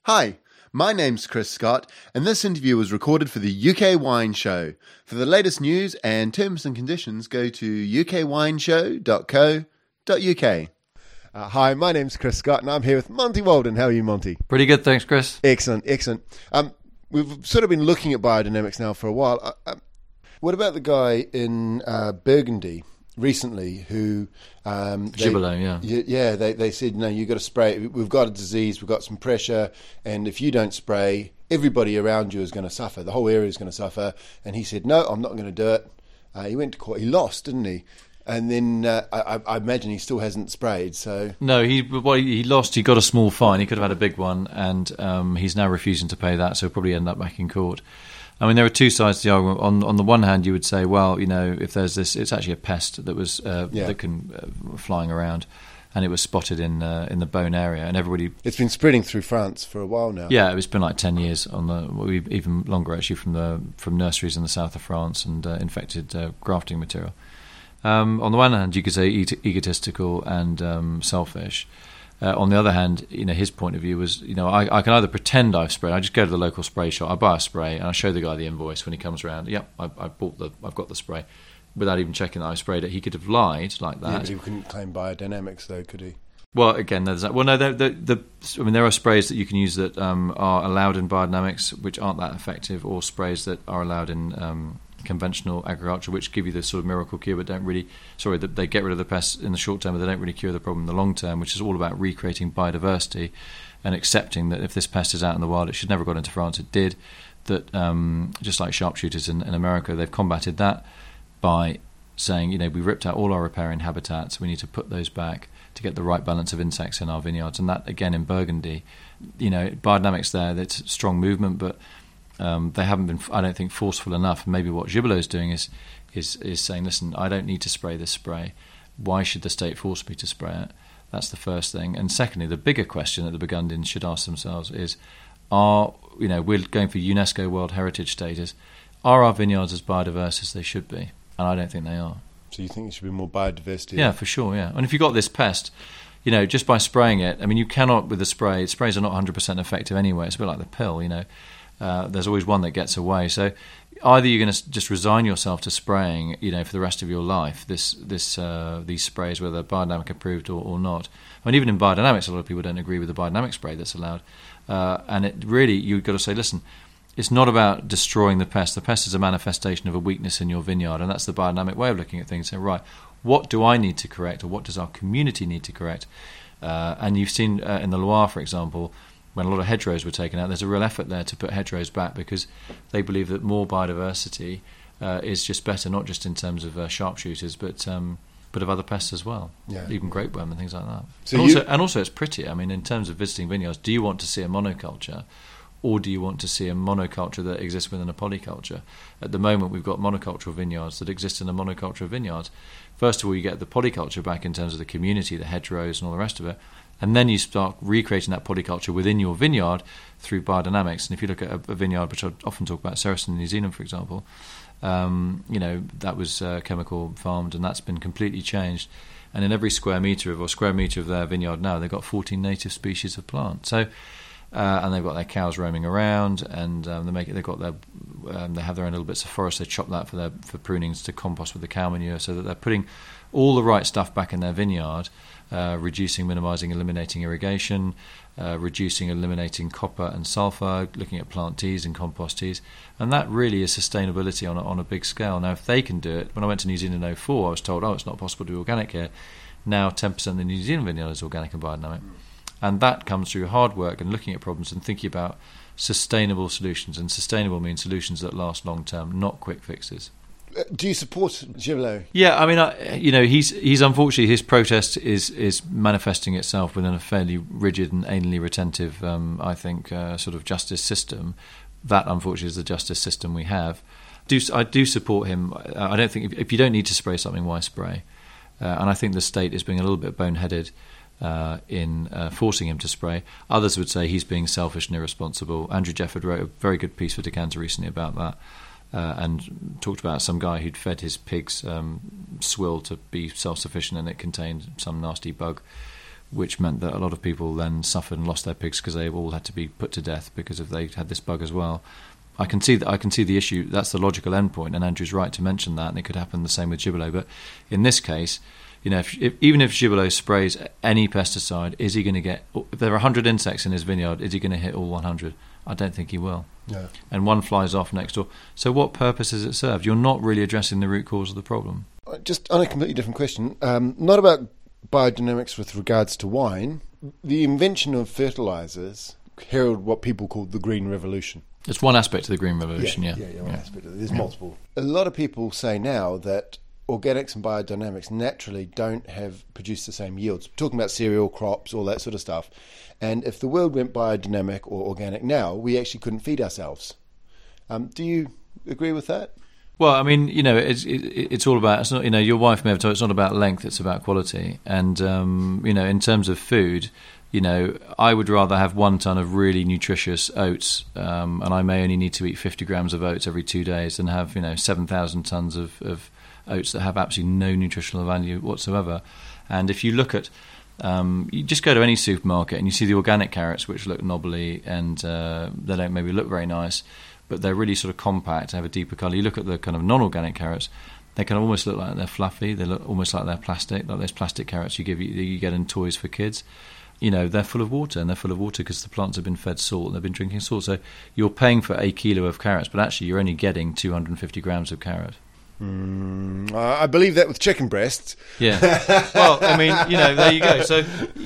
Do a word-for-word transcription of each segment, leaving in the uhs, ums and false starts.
Hi, my name's Chris Scott, and this interview was recorded for the U K Wine Show. For the latest news and terms and conditions, go to u k wine show dot co dot u k. Uh, hi, my name's Chris Scott, and I'm here with Monty Walden. How are you, Monty? Pretty good, thanks, Chris. Excellent, excellent. Um, we've sort of been looking at biodynamics now for a while. Uh, uh, what about the guy in uh, Burgundy recently who... Um, they, Gibelot, yeah. Yeah, they, they said, no, you've got to spray. We've got a disease, we've got some pressure, and if you don't spray, everybody around you is going to suffer. The whole area is going to suffer. And he said, no, I'm not going to do it. Uh, he went to court. He lost, didn't he? And then uh, I, I imagine he still hasn't sprayed. So no, he well, he lost. He got a small fine. He could have had a big one, and um, he's now refusing to pay that. So he'll probably end up back in court. I mean, there are two sides to the argument. On on the one hand, you would say, well, you know, if there's this, it's actually a pest that was uh, yeah. that can uh, flying around, and it was spotted in uh, in the Beaune area, and everybody. It's been spreading through France for a while now. Yeah, it's been like ten years on the even longer actually from the from nurseries in the south of France and uh, infected uh, grafting material. Um, on the one hand, you could say e- egotistical and um, selfish. Uh, on the other hand, you know, his point of view was, you know, I, I can either pretend I've sprayed. I just go to the local spray shop, I buy a spray, and I show the guy the invoice when he comes around. Yep, I, I bought the, I've got the spray, without even checking that I sprayed it. He could have lied like that. Yeah, but he couldn't claim biodynamics, though, could he? Well, again, there's that. Well, no, the, the, the I mean, there are sprays that you can use that um, are allowed in biodynamics, which aren't that effective, or sprays that are allowed in um, conventional agriculture, which give you this sort of miracle cure, but don't really, sorry, that they get rid of the pests in the short term, but they don't really cure the problem in the long term, which is all about recreating biodiversity and accepting that if this pest is out in the wild, it should never have got into France. It did. That um, just like sharpshooters in, in America, they've combated that by saying, you know, we ripped out all our riparian habitats, we need to put those back to get the right balance of insects in our vineyards. And that, again, in Burgundy, you know, biodynamics there, it's strong movement, but Um, they haven't been, I don't think, forceful enough. Maybe what Gibelot is doing is, is is saying, listen, I don't need to spray this spray. Why should the state force me to spray it? That's the first thing. And secondly, the bigger question that the Burgundians should ask themselves is, are, you know, we're going for UNESCO World Heritage status. Are our vineyards as biodiverse as they should be? And I don't think they are. So you think there should be more biodiversity? Yeah, for sure, yeah. And if you've got this pest, you know, just by spraying it, I mean, you cannot, with the spray, sprays are not one hundred percent effective anyway. It's a bit like the pill, you know. Uh, there's always one that gets away. So either you're going to just resign yourself to spraying, you know, for the rest of your life, this this uh, these sprays, whether biodynamic approved or, or not. I mean, even in biodynamics, a lot of people don't agree with the biodynamic spray that's allowed. Uh, and it really, you've got to say, listen, it's not about destroying the pest. The pest is a manifestation of a weakness in your vineyard, and that's the biodynamic way of looking at things. So, right, what do I need to correct, or what does our community need to correct? Uh, and you've seen uh, in the Loire, for example, when a lot of hedgerows were taken out, there's a real effort there to put hedgerows back because they believe that more biodiversity uh, is just better, not just in terms of uh, sharpshooters, but um, but of other pests as well, yeah. even grapeworm and things like that. So and, you... also, and also it's pretty. I mean, in terms of visiting vineyards, do you want to see a monoculture, or do you want to see a monoculture that exists within a polyculture? At the moment, we've got monocultural vineyards that exist in a monoculture vineyards. First of all, you get the polyculture back in terms of the community, the hedgerows and all the rest of it. And then you start recreating that polyculture within your vineyard through biodynamics. And if you look at a, a vineyard, which I often talk about, Saracen in New Zealand, for example, um, you know, that was uh, chemical farmed, and that's been completely changed. And in every square metre of or square metre of their vineyard now, they've got fourteen native species of plant. So, uh, and they've got their cows roaming around, and um, they make it. They've got their, um, they have their own little bits of forest. They chop that for their for prunings to compost with the cow manure, so that they're putting all the right stuff back in their vineyard. Uh, reducing, minimising, eliminating irrigation, uh, reducing, eliminating copper and sulphur, looking at plant teas and compost teas, and that really is sustainability on a, on a big scale. Now, if they can do it, when I went to New Zealand in oh four, I was told, oh, it's not possible to do organic here. Now, ten percent of the New Zealand vineyard is organic and biodynamic, and that comes through hard work and looking at problems and thinking about sustainable solutions, and sustainable means solutions that last long term, not quick fixes. Do you support Gibelot? Yeah, I mean, I, you know, he's he's unfortunately his protest is is manifesting itself within a fairly rigid and anally retentive, um, I think, uh, sort of justice system. That, unfortunately, is the justice system we have. Do I do support him? I don't think if, if you don't need to spray something, why spray? Uh, and I think the state is being a little bit boneheaded uh, in uh, forcing him to spray. Others would say he's being selfish and irresponsible. Andrew Jefford wrote a very good piece for Decanter recently about that. Uh, and talked about some guy who'd fed his pigs um, swill to be self-sufficient, and it contained some nasty bug, which meant that a lot of people then suffered and lost their pigs because they all had to be put to death because if they had this bug as well. I can see that. I can see the issue. That's the logical endpoint, and Andrew's right to mention that. And it could happen the same with gibolo. But in this case, you know, if, if, even if gibolo sprays any pesticide, is he going to get? If there are one hundred insects in his vineyard, is he going to hit all one hundred? I don't think he will. No. And one flies off next door. So what purpose has it served? You're not really addressing the root cause of the problem. Just on a completely different question, um, not about biodynamics with regards to wine. The invention of fertilisers heralded what people call the Green Revolution. It's one aspect of the Green Revolution, yeah. Yeah, yeah, one yeah. aspect of it. There's yeah. multiple. A lot of people say now that organics and biodynamics naturally don't have produced the same yields. We're talking about cereal crops, all that sort of stuff. And if the world went biodynamic or organic now, we actually couldn't feed ourselves. Um, do you agree with that? Well, I mean, you know, it's it, it's all about. It's not, you know, your wife may have told it's not about length; it's about quality. And um, you know, in terms of food, you know, I would rather have one ton of really nutritious oats, um, and I may only need to eat fifty grams of oats every two days, than have you know seven thousand tons of, of oats that have absolutely no nutritional value whatsoever. And if you look at Um, you just go to any supermarket and you see the organic carrots, which look knobbly and uh, they don't maybe look very nice, but they're really sort of compact, have a deeper colour. You look at the kind of non-organic carrots, they kind of almost look like they're fluffy. They look almost like they're plastic, like those plastic carrots you give you, you get in toys for kids. You know, they're full of water, and they're full of water because the plants have been fed salt and they've been drinking salt. So you're paying for a kilo of carrots, but actually you're only getting two hundred fifty grams of carrot. Mm, I believe that with chicken breasts. Yeah. Well, I mean, you know, there you go. So,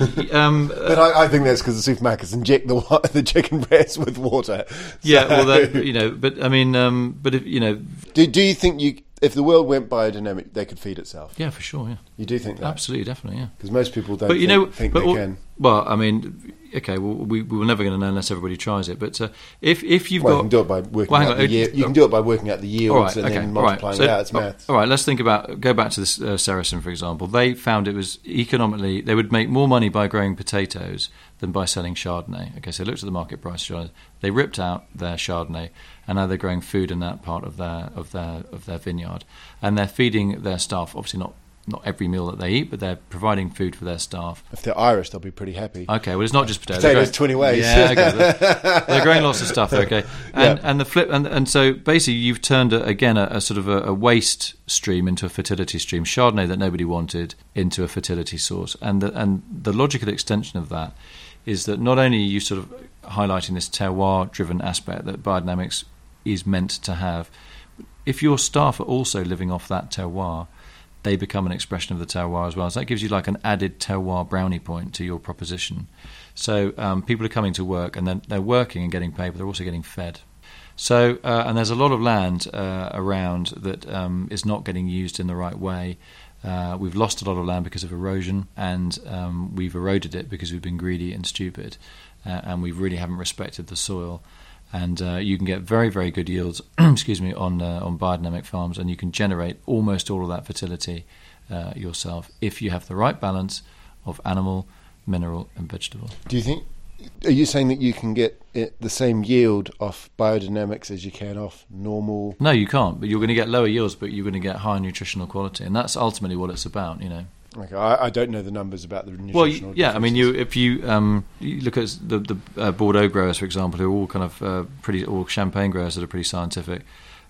um, but I, I think that's because the supermarkets inject the the chicken breasts with water. So. Yeah. Well, that, you know, but I mean, um, but if you know, do do you think you, if the world went biodynamic, they could feed itself? Yeah, for sure. Yeah. You do think that? Absolutely, definitely. Yeah. Because most people don't. But you think, know, think but, they well, can. Well, I mean, okay, well, we we're never going to know unless everybody tries it. But uh, if if you've well, got, you can do it by working well, out on, the yield. You can do it by working out the yields right, and okay, then multiplying right. it So, out. It's maths. All right, let's think about go back to this uh, Saracen, for example. They found it was economically they would make more money by growing potatoes than by selling Chardonnay. Okay, so they looked at the market price of Chardonnay. They ripped out their Chardonnay, and now they're growing food in that part of their of their of their vineyard, and they're feeding their staff. Obviously, not. Not every meal that they eat, but they're providing food for their staff. If they're Irish, they'll be pretty happy. Okay, well, it's not just potatoes. Potatoes twenty ways. Yeah, okay. They're, they're growing lots of stuff. Okay, and yeah. and the flip, and and so basically, you've turned a, again a, a sort of a, a waste stream into a fertility stream. Chardonnay that nobody wanted into a fertility source, and the, and the logical extension of that is that not only are you sort of highlighting this terroir-driven aspect that biodynamics is meant to have, if your staff are also living off that terroir, they become an expression of the terroir as well. So that gives you like an added terroir brownie point to your proposition. So um, people are coming to work and then they're working and getting paid, but they're also getting fed. So, uh, and there's a lot of land uh, around that um, is not getting used in the right way. Uh, we've lost a lot of land because of erosion, and um, we've eroded it because we've been greedy and stupid, uh, and we really haven't respected the soil. And uh, you can get very, very good yields, excuse me, on uh, on biodynamic farms, and you can generate almost all of that fertility uh, yourself if you have the right balance of animal, mineral, and vegetable. Do you think? Are you saying that you can get it, the same yield off biodynamics as you can off normal? No, you can't. But you're going to get lower yields, but you're going to get higher nutritional quality, and that's ultimately what it's about. You know. Okay, I, I don't know the numbers about the nutritional. Well, you, yeah, I mean, you if you um, you look at the the uh, Bordeaux growers, for example, who are all kind of uh, pretty, or Champagne growers that are pretty scientific.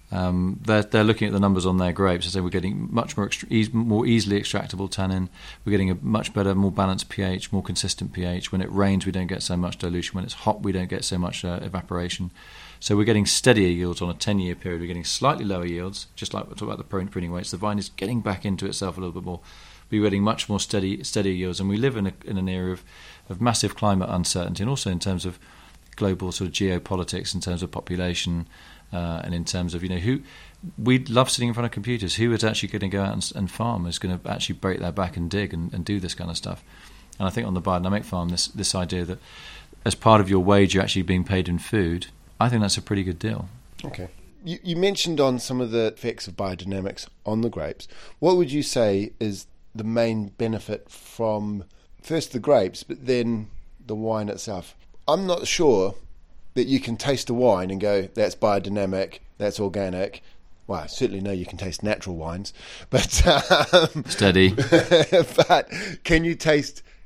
Um, they're they're looking at the numbers on their grapes and saying we're getting much more extra, e- more easily extractable tannin. We're getting a much better, more balanced pH, more consistent pH. When it rains, we don't get so much dilution. When it's hot, we don't get so much uh, evaporation. So we're getting steadier yields on a ten-year period. We're getting slightly lower yields, just like we talked about the pruning weights. The vine is getting back into itself a little bit more. We're getting much more steady, steadier yields, and we live in, a, in an era of, of massive climate uncertainty, and also in terms of global sort of geopolitics, in terms of population, uh, and in terms of you know who we love sitting in front of computers. Who is actually going to go out and, and farm? Is going to actually break their back and dig and, and do this kind of stuff? And I think on the biodynamic farm, this this idea that as part of your wage you're actually being paid in food, I think that's a pretty good deal. Okay. You, you mentioned on some of the effects of biodynamics on the grapes. What would you say is the main benefit from first the grapes, but then the wine itself? I'm not sure that you can taste a wine and go, that's biodynamic, that's organic. Well, I certainly know you can taste natural wines, but um, steady. But can you taste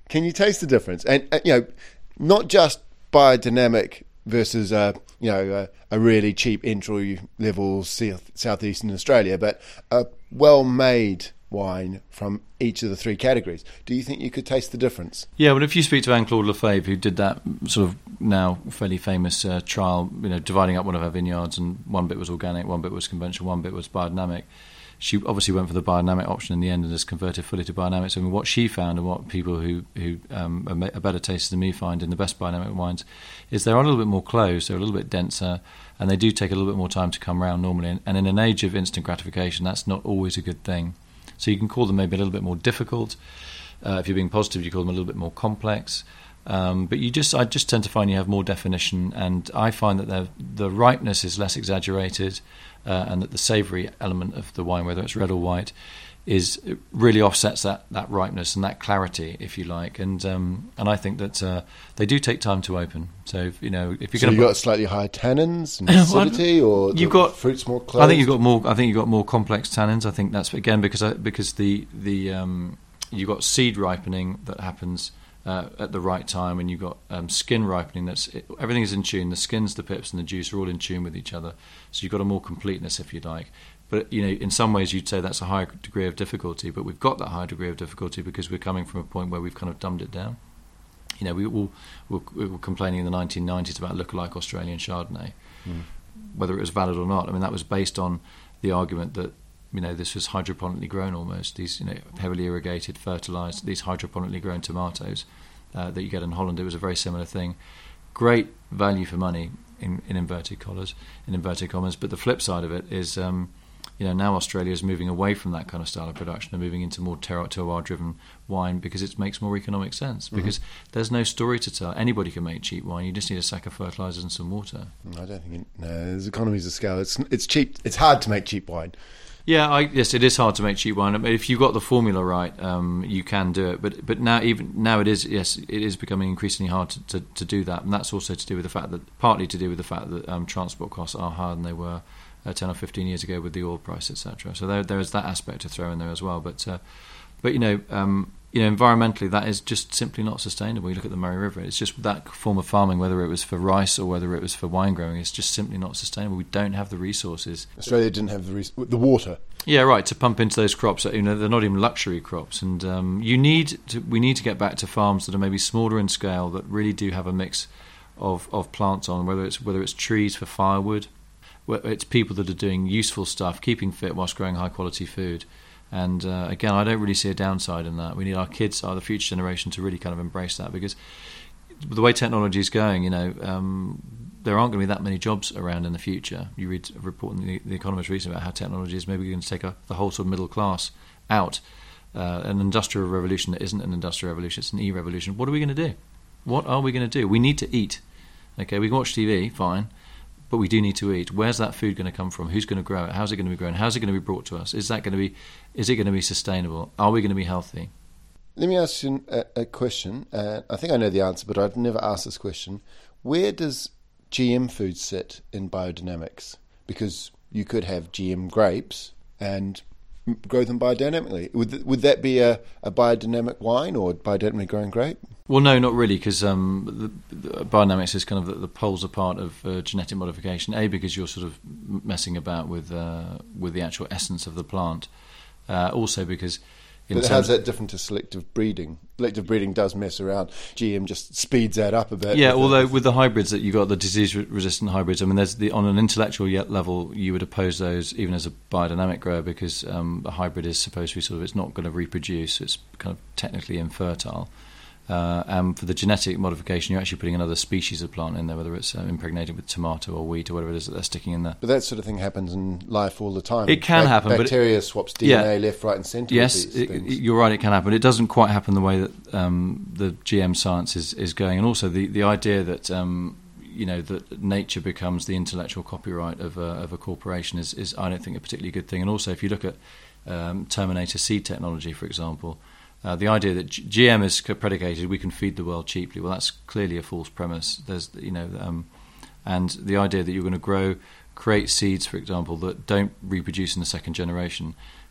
Can you taste the difference? And, uh, you know, not just biodynamic versus a, you know, a, a really cheap entry level south, southeastern Australia, but a well-made wine from each of the three categories. Do you think you could taste the difference? Yeah, well, if you speak to Anne-Claude Lefebvre, who did that sort of now fairly famous uh, trial, you know, dividing up one of her vineyards, and one bit was organic, one bit was conventional, one bit was biodynamic. She obviously went for the biodynamic option in the end and has converted fully to biodynamics. I mean, what she found, and what people who, who um, are better tasters than me find in the best biodynamic wines, is they're a little bit more closed, they're a little bit denser, and they do take a little bit more time to come round normally. And in an age of instant gratification, that's not always a good thing. So you can call them maybe a little bit more difficult. Uh, if you're being positive, you call them a little bit more complex. Um, but you just, I just tend to find you have more definition, and I find that the ripeness is less exaggerated, uh, and that the savoury element of the wine, whether it's red or white, is it really offsets that, that ripeness and that clarity, if you like. And um, and I think that uh, they do take time to open. So you know, if you're so going to you've got slightly higher tannins and acidity, or you've got fruits more closed. I think you've got more. I think you've got more complex tannins. I think that's again because I, because the the um, you've got seed ripening that happens uh, at the right time, and you've got um, skin ripening. That's it, everything is in tune. The skins, the pips, and the juice are all in tune with each other. So you've got a more completeness, if you like. But you know, in some ways, you'd say that's a higher degree of difficulty. But we've got that high degree of difficulty because we're coming from a point where we've kind of dumbed it down. You know, we all were, we were complaining in the nineteen nineties about lookalike Australian Chardonnay, mm. whether it was valid or not. I mean, that was based on the argument that you know this was hydroponically grown almost. These you know heavily irrigated, fertilised, these hydroponically grown tomatoes uh, that you get in Holland. It was a very similar thing. Great value for money in, in inverted collars, in inverted commas. But the flip side of it is. Um, You know, now Australia is moving away from that kind of style of production and moving into more terroir-driven wine because it makes more economic sense. Mm-hmm. Because there's no story to tell. Anybody can make cheap wine. You just need a sack of fertilisers and some water. I don't think it, no. There's economies of scale. It's it's cheap. It's hard to make cheap wine. Yeah, I, yes, it is hard to make cheap wine. I mean, if you've got the formula right, um, you can do it. But but now even now it is yes, it is becoming increasingly hard to, to, to do that, and that's also to do with the fact that partly to do with the fact that um, transport costs are higher than they were Uh, ten or fifteen years ago with the oil price, et cetera. So there, there is that aspect to throw in there as well. But, uh, but you know, um, you know, environmentally, that is just simply not sustainable. You look at the Murray River; it's just that form of farming, whether it was for rice or whether it was for wine growing, it's just simply not sustainable. We don't have the resources. Australia didn't have the res- the water. Yeah, right. To pump into those crops, you know, they're not even luxury crops, and um, you need to. We need to get back to farms that are maybe smaller in scale, that really do have a mix of of plants on, whether it's whether it's trees for firewood. It's people that are doing useful stuff, keeping fit whilst growing high quality food. And uh, again, I don't really see a downside in that. We need our kids, our the future generation, to really kind of embrace that, because the way technology is going, you know, um, there aren't going to be that many jobs around in the future. You read a report in the, the Economist recently about how technology is maybe going to take a, the whole sort of middle class out. Uh, an industrial revolution that isn't an industrial revolution, it's an e-revolution. What are we going to do? What are we going to do? We need to eat. Okay, we can watch T V, fine. But we do need to eat. Where's that food going to come from? Who's going to grow it? How's it going to be grown? How's it going to be brought to us? Is that going to be? Is it going to be sustainable? Are we going to be healthy? Let me ask you a, a question. Uh, I think I know the answer, but I've never asked this question. Where does G M food sit in biodynamics? Because you could have G M grapes and grow them biodynamically. Would would that be a, a biodynamic wine or biodynamically grown grape? Well, no, not really, because um, the, the biodynamics is kind of the, the poles apart of uh, genetic modification. A, because you're sort of messing about with uh, with the actual essence of the plant. Uh, also, because in but how's that different to selective breeding? Selective breeding does mess around. G M just speeds that up a bit. Yeah, with although the, with the hybrids that you've got, the disease-resistant hybrids, I mean, there's the on an intellectual level, you would oppose those even as a biodynamic grower, because um, the hybrid is supposed to be sort of, it's not going to reproduce, it's kind of technically infertile. Uh, and for the genetic modification, you're actually putting another species of plant in there, whether it's uh, impregnated with tomato or wheat or whatever it is that they're sticking in there. But that sort of thing happens in life all the time. It can Bac- happen. Bacteria but it, swaps D N A yeah, left, right and centre. Yes, it, you're right, it can happen. It doesn't quite happen the way that um, the G M science is, is going. And also the, the idea that... Um, you know, that nature becomes the intellectual copyright of a, of a corporation is, is, I don't think, a particularly good thing. And also, if you look at um, Terminator seed technology, for example, uh, the idea that G- GM is predicated, we can feed the world cheaply. Well, that's clearly a false premise. There's, you know, um, and the idea that you're going to grow, create seeds, for example, that don't reproduce in the second generation,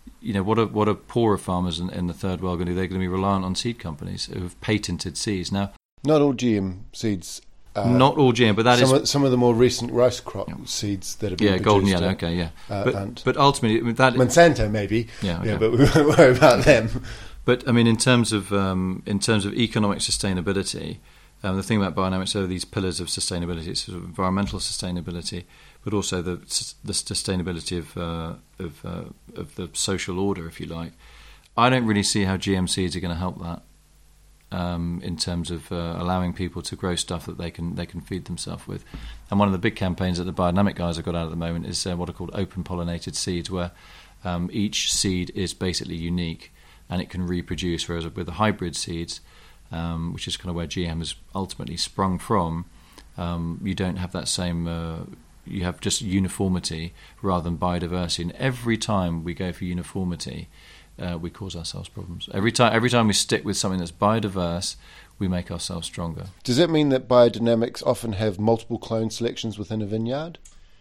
you know, what are what are poorer farmers in, in the third world going to do? They're going to be reliant on seed companies who have patented seeds. Now, not all G M seeds. Uh, not all G M, but that some is of, some of the more recent rice crop yeah. seeds that have been yeah, produced. golden yellow. Okay, yeah, uh, but, but ultimately that Monsanto maybe. Yeah, okay. yeah, but we won't worry about them. But I mean, in terms of um, in terms of economic sustainability, um, the thing about biodynamics are these pillars of sustainability. It's sort of environmental sustainability, but also the the sustainability of uh, of uh, of the social order, if you like. I don't really see how G M seeds are going to help that um, in terms of uh, allowing people to grow stuff that they can they can feed themselves with. And one of the big campaigns that the biodynamic guys have got out at the moment is uh, what are called open pollinated seeds, where um, each seed is basically unique and it can reproduce. Whereas with the hybrid seeds, um, which is kind of where G M has ultimately sprung from, um, you don't have that same. Uh, you have just uniformity rather than biodiversity. And every time we go for uniformity, uh, we cause ourselves problems. Every time, every time we stick with something that's biodiverse, we make ourselves stronger. Does that mean that biodynamics often have multiple clone selections within a vineyard?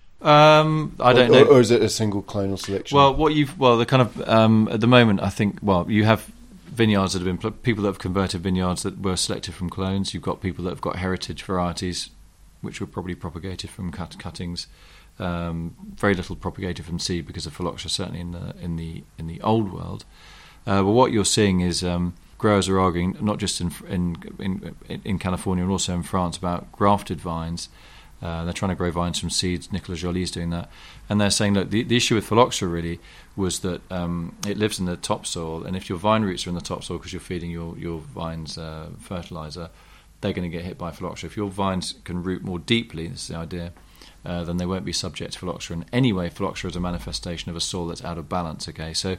Um, I don't or, know. Or is it a single clonal selection? Well, what you've well, the kind of um, at the moment, I think. Well, you have vineyards that have been people that have converted vineyards that were selected from clones. You've got people that have got heritage varieties, which were probably propagated from cut, cuttings. Um, very little propagated from seed because of phylloxera, certainly in the in the in the old world. Uh, but what you're seeing is um, growers are arguing, not just in in in, in California and also in France, about grafted vines. Uh, they're trying to grow vines from seeds. Nicolas Joly's doing that. And they're saying, look, the, the issue with phylloxera really was that um, it lives in the topsoil, and if your vine roots are in the topsoil because you're feeding your, your vines uh, fertilizer, they're going to get hit by phylloxera. If your vines can root more deeply, this is the idea, uh, then they won't be subject to phylloxera. And anyway, phylloxera is a manifestation of a soil that's out of balance, okay? So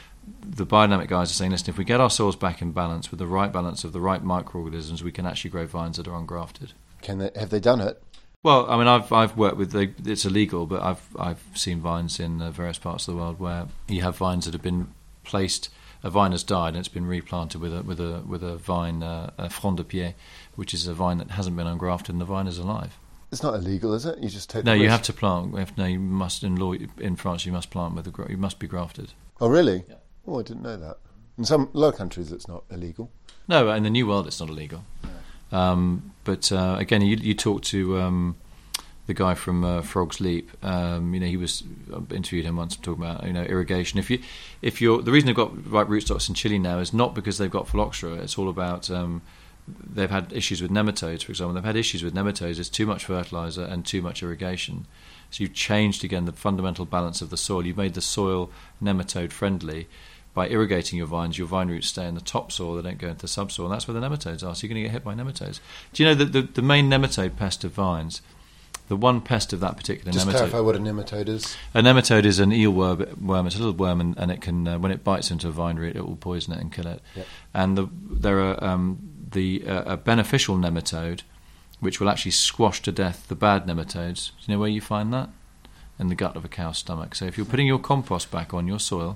the biodynamic guys are saying, listen, if we get our soils back in balance with the right balance of the right microorganisms, we can actually grow vines that are ungrafted. Can they, have they done it? Well, I mean, I've I've worked with the, it's illegal, but I've I've seen vines in uh, various parts of the world where you have vines that have been placed. A vine has died and it's been replanted with a with a with a vine, uh, a front de pied, which is a vine that hasn't been ungrafted, and the vine is alive. It's not illegal, is it? You just take. No, the you risk. have to plant. If, no, you must in law in France. You must plant with a. You must be grafted. Oh, really? Yeah. Oh, I didn't know that. In some a lot of countries, it's not illegal. No, in the New World, it's not illegal. Yeah. Um, but uh, again, you you talk to. Um, The guy from uh, Frog's Leap, um, you know, he was I interviewed him once talking about you know irrigation. If you, if you're the reason they've got right rootstocks in Chile now is not because they've got phylloxera. It's all about um, they've had issues with nematodes, for example. They've had issues with nematodes. There's too much fertilizer and too much irrigation. So you've changed again the fundamental balance of the soil. You've made the soil nematode friendly by irrigating your vines. Your vine roots stay in the topsoil; they don't go into the subsoil, and that's where the nematodes are. So you're going to get hit by nematodes. Do you know that the, the main nematode pest of vines? The one pest of that particular Just nematode. clarify what a nematode is. A nematode is an eel worm. worm it's a little worm, and, and it can, uh, when it bites into a vine root, it will poison it and kill it. Yep. And the, there are um, the uh, a beneficial nematode, which will actually squash to death the bad nematodes. Do you know where you find that? In the gut of a cow's stomach. So if you're putting your compost back on your soil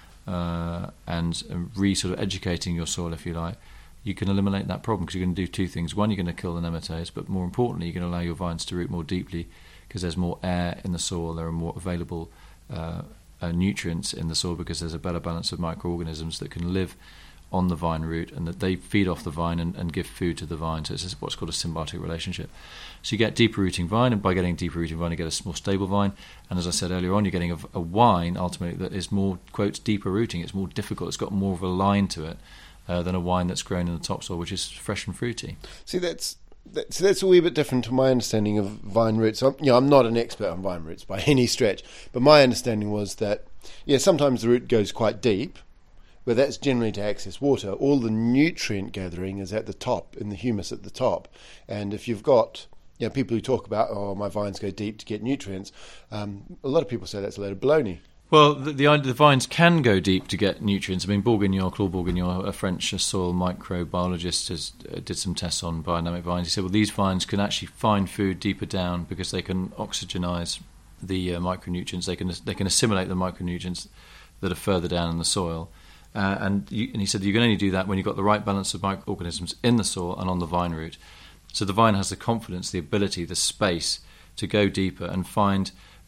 uh, and re sort of educating your soil, if you like, you can eliminate that problem because you're going to do two things. One, you're going to kill the nematodes, but more importantly, you're going to allow your vines to root more deeply because there's more air in the soil, there are more available uh, uh, nutrients in the soil because there's a better balance of microorganisms that can live on the vine root and that they feed off the vine and, and give food to the vine. So it's what's called a symbiotic relationship. So you get deeper rooting vine, and by getting deeper rooting vine, you get a more stable vine. And as I said earlier on, you're getting a, a wine ultimately that is more, quote, deeper rooting. It's more difficult. It's got more of a line to it. Uh, than a wine that's grown in the topsoil, which is fresh and fruity. See, that's that's, that's a wee bit different to my understanding of vine roots. I'm, you know, I'm not an expert on vine roots by any stretch, but my understanding was that, yeah, sometimes the root goes quite deep, but that's generally to access water. All the nutrient gathering is at the top, in the humus at the top. And if you've got, you know, people who talk about, oh, my vines go deep to get nutrients, um, a lot of people say that's a load of baloney. Well, the, the the vines can go deep to get nutrients. I mean, Bourguignon, Claude Bourguignon, a French soil microbiologist, has uh, did some tests on biodynamic vines. He said, well, these vines can actually find food deeper down because they can oxygenise the uh, micronutrients. They can they can assimilate the micronutrients that are further down in the soil. Uh, and, you, and he said you can only do that when you've got the right balance of microorganisms in the soil and on the vine root. So the vine has the confidence, the ability, the space to go deeper and find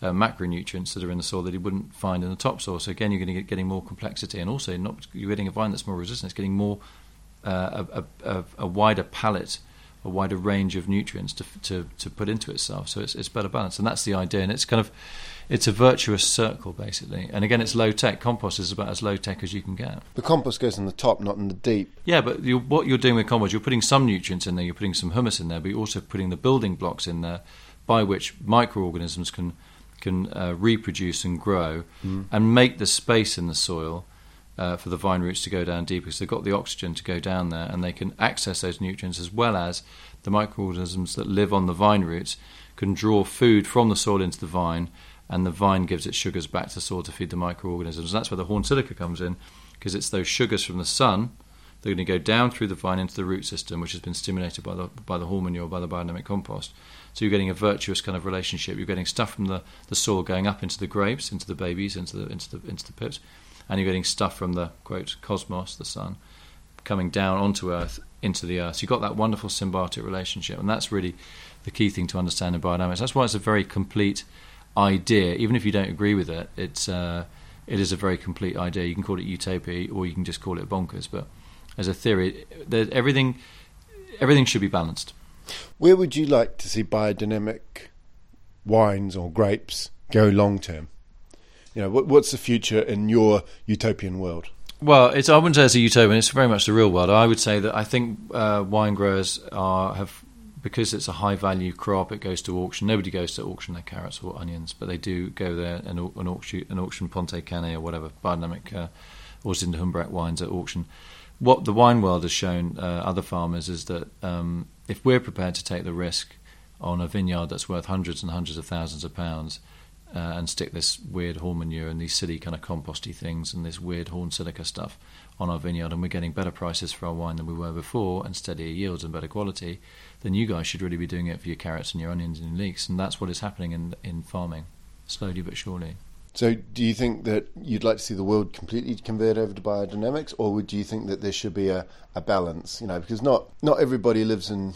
uh, macronutrients that are in the soil that you wouldn't find in the topsoil. So again, you're going to get getting more complexity, and also not you're getting a vine that's more resistant. It's getting more uh, a, a, a wider palette, a wider range of nutrients to to, to put into itself. So it's it's better balanced, and that's the idea. And it's kind of it's a virtuous circle basically. And again, it's low tech. Compost is about as low tech as you can get. The compost goes in the top, not in the deep. Yeah, but you, what you're doing with compost, you're putting some nutrients in there, you're putting some humus in there, but you're also putting the building blocks in there by which microorganisms can can uh, reproduce and grow mm. and make the space in the soil uh, for the vine roots to go down deeper, because they've got the oxygen to go down there, and they can access those nutrients, as well as the microorganisms that live on the vine roots can draw food from the soil into the vine, and the vine gives its sugars back to the soil to feed the microorganisms. That's where the horn silica comes in, because it's those sugars from the sun. They're going to go down through the vine into the root system, which has been stimulated by the by the horn manure, by the biodynamic compost. So you're getting a virtuous kind of relationship. You're getting stuff from the, the soil going up into the grapes, into the babies, into the into the into the pips, and you're getting stuff from the quote cosmos, the sun, coming down onto Earth, into the Earth. So you've got that wonderful symbiotic relationship, and that's really the key thing to understand in biodynamics. That's why it's a very complete idea. Even if you don't agree with it, it's uh, it is a very complete idea. You can call it utopia, or you can just call it bonkers, but as a theory, everything everything should be balanced. Where would you like to see biodynamic wines or grapes go long term? You know, what, what's the future in your utopian world? Well, it's, I wouldn't say it's a utopian. It's very much the real world. I would say that I think uh, wine growers are have because it's a high value crop. It goes to auction. Nobody goes to auction their carrots or onions, but they do go there and an auction, an auction Ponte Cane or whatever biodynamic uh, or Zinderhumbrecht wines at auction. What the wine world has shown uh, other farmers is that um, if we're prepared to take the risk on a vineyard that's worth hundreds and hundreds of thousands of pounds uh, and stick this weird horn manure and these silly kind of composty things and this weird horn silica stuff on our vineyard, and we're getting better prices for our wine than we were before and steadier yields and better quality, then you guys should really be doing it for your carrots and your onions and your leeks. And that's what is happening in, in farming, slowly but surely. So do you think that you'd like to see the world completely convert over to biodynamics, or would you think that there should be a, a balance? You know, because not not everybody lives in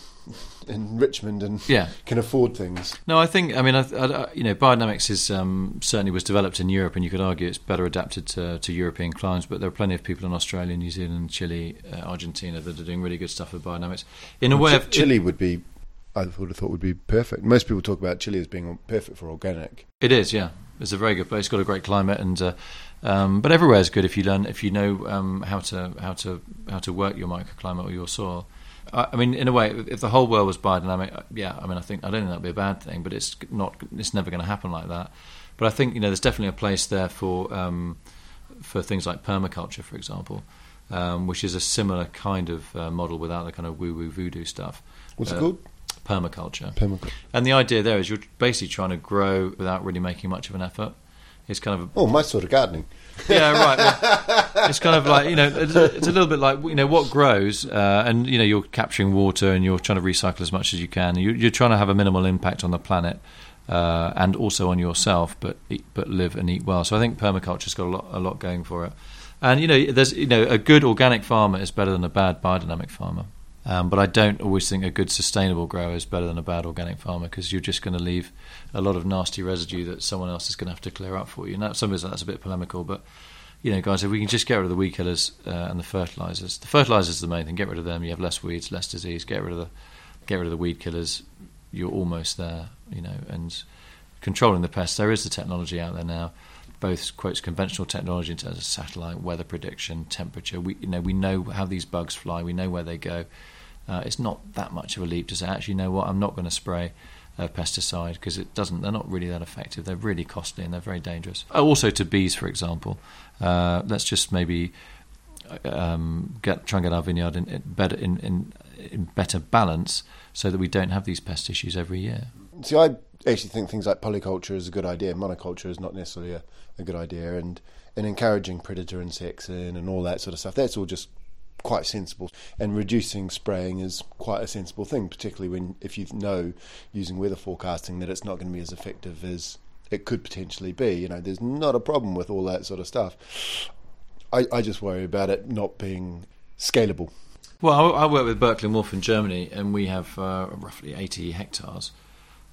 in Richmond and yeah. can afford things. No, I think, I mean, I, I, you know, biodynamics is um, certainly was developed in Europe, and you could argue it's better adapted to, to European climes, but there are plenty of people in Australia, New Zealand, Chile, uh, Argentina that are doing really good stuff with biodynamics. In a well, way, Ch- of, Chile would be, I would have thought would be perfect. Most people talk about Chile as being perfect for organic. It is, yeah. It's a very good place. It's got a great climate, and uh, um, but everywhere is good if you learn if you know um, how to how to how to work your microclimate or your soil. I, I mean, in a way, if the whole world was biodynamic, yeah, I mean, I think I don't think that'd be a bad thing, but it's not. It's never going to happen like that. But I think you know, there's definitely a place there for um, for things like permaculture, for example, um, which is a similar kind of uh, model without the kind of woo-woo voodoo stuff. What's uh, it called? Permaculture. Permaculture. And the idea there is you're basically trying to grow without really making much of an effort. It's kind of a, oh, my sort of gardening. Yeah, right. Well, it's kind of like, you know, it's a, it's a little bit like, you know, what grows, uh, and you know, you're capturing water and you're trying to recycle as much as you can. You're, you're trying to have a minimal impact on the planet uh, and also on yourself, but eat, but live and eat well. So I think permaculture's got a lot a lot going for it. And you know, there's you know, a good organic farmer is better than a bad biodynamic farmer. Um, but I don't always think a good sustainable grower is better than a bad organic farmer, because you're just going to leave a lot of nasty residue that someone else is going to have to clear up for you. Now, some of that's a bit polemical, but you know, guys, if we can just get rid of the weed killers uh, and the fertilizers, the fertilizers is the main thing. Get rid of them, you have less weeds, less disease. Get rid of the get rid of the weed killers, you're almost there. You know, and controlling the pests. There is the technology out there now. Both quotes conventional technology in terms of satellite weather prediction, temperature. We you know we know how these bugs fly. We know where they go. Uh, it's not that much of a leap to say, actually, you know what, I'm not going to spray a pesticide, because it doesn't. They're not really that effective. They're really costly and they're very dangerous. Also to bees, for example. Uh, let's just maybe um, get try and get our vineyard in, in better in, in, in better balance, so that we don't have these pest issues every year. See, I actually think things like polyculture is a good idea. Monoculture is not necessarily a, a good idea, and and encouraging predator insects in and all that sort of stuff. That's all just quite sensible, and reducing spraying is quite a sensible thing, particularly when if you know using weather forecasting that it's not going to be as effective as it could potentially be. You know, there's not a problem with all that sort of stuff. I, I just worry about it not being scalable. Well, I, I work with Berkeley Wolf in Germany, and we have uh, roughly eighty hectares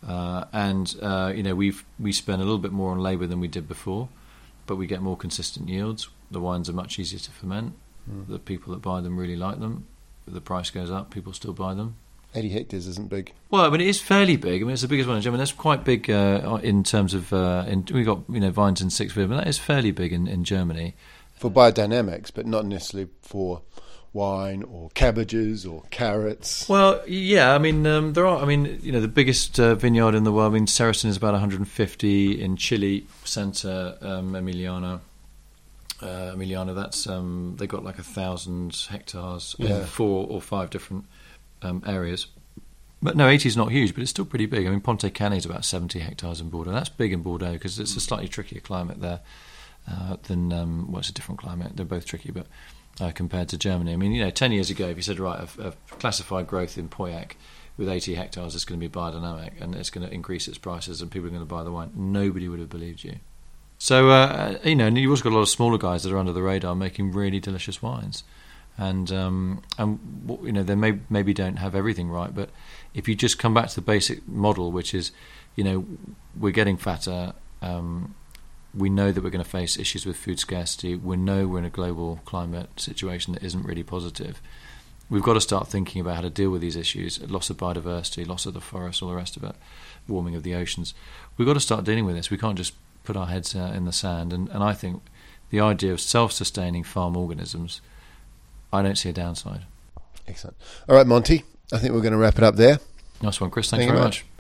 Uh, and uh, you know we've we spend a little bit more on labour than we did before, but we get more consistent yields. The wines are much easier to ferment. Mm. The people that buy them really like them. The price goes up, people still buy them. eighty hectares isn't big. Well, I mean, it is fairly big. I mean, it's the biggest one in Germany. That's quite big uh, in terms of. Uh, in, we got you know vines in six feet, but that is fairly big in, in Germany. For biodynamics, but not necessarily for wine or cabbages or carrots. Well, yeah, I mean, um, there are. I mean, you know, the biggest uh, vineyard in the world. I mean, Saracen is about one hundred fifty in Chile, Santa um, Emiliana. Uh, Emiliana, that's um, they got like a thousand hectares Yeah. in four or five different um, areas. But no, eighty is not huge, but it's still pretty big. I mean, Pontet Canet is about seventy hectares in Bordeaux. That's big in Bordeaux because it's a slightly trickier climate there uh, than um, well, it's a different climate. They're both tricky, but. Uh, compared to Germany. I mean, you know, ten years ago, if you said, right, I've, I've classified growth in Pauillac with eighty hectares, it's going to be biodynamic and it's going to increase its prices and people are going to buy the wine, nobody would have believed you. So, uh, you know, and you've also got a lot of smaller guys that are under the radar making really delicious wines. And, um, and you know, they may, maybe don't have everything right, but if you just come back to the basic model, which is, you know, we're getting fatter, um, we know that we're going to face issues with food scarcity. We know we're in a global climate situation that isn't really positive. We've got to start thinking about how to deal with these issues, loss of biodiversity, loss of the forest, all the rest of it, warming of the oceans. We've got to start dealing with this. We can't just put our heads uh, in the sand. And, and I think the idea of self-sustaining farm organisms, I don't see a downside. Excellent. All right, Monty, I think we're going to wrap it up there. Nice one, Chris. Thanks Thank you very much. much.